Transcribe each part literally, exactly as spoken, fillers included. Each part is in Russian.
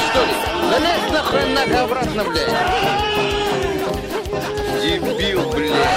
что ли? Залезь нахрен нахуй обратно, блядь. Дебил, блядь.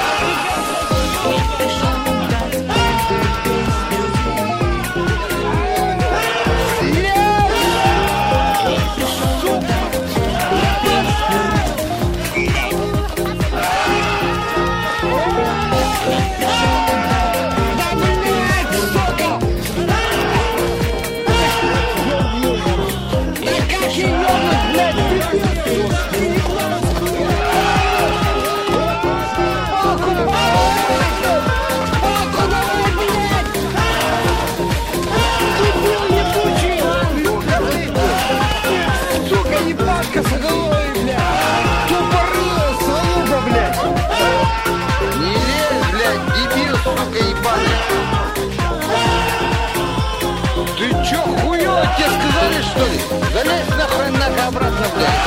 Ты чё, хуёво, тебе сказали, что ли? Залезь нахрен нахуй обратно, блядь.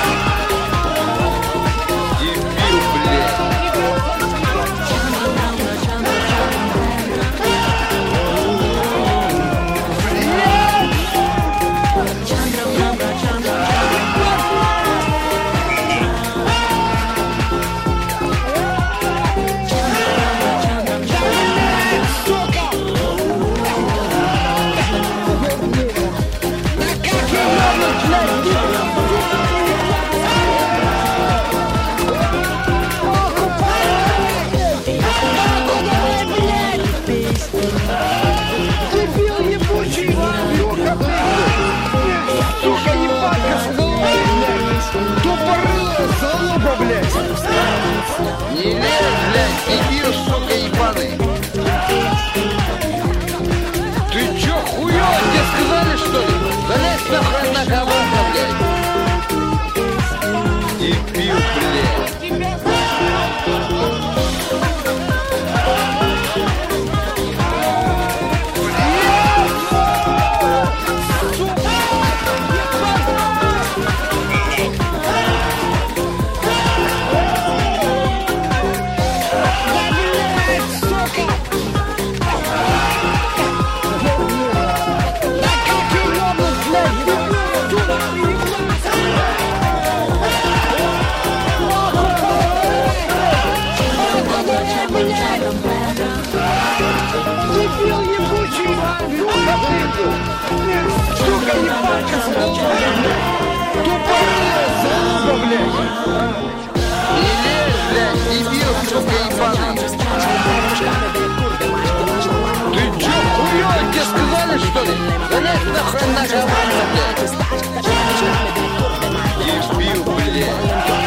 Дебил, блядь. Не лезь, блядь, дебил, сука, ебаный. Ты чё, хуёво, тебе сказали, что ли? Залезь нахрен на кого-то, блядь. Дебил, блядь. Сука, ебанка, тупорылая залупа, блядь. Не лезь, блядь, дебил, сука, ебаный. Ты чё, хуёво, тебе сказали, что ли? Залезь нахрен на обратно, блядь. Дебил, блядь.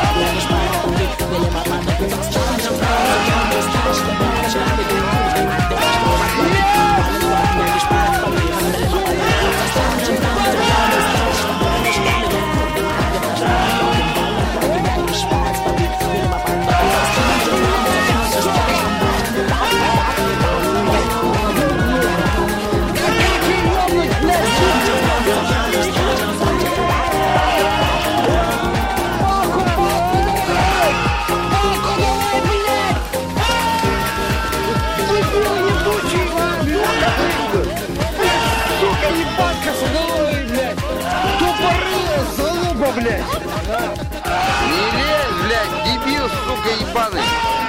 Блядь. Не лезь, блядь, дебил, сука, ебаный.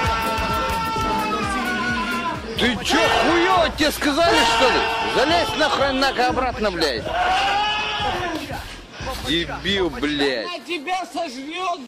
Ты чё, хуёво, тебе сказали, что ли? Залезь нахрен нахуй обратно, блядь. Дебил, блядь. Она тебя сожрет.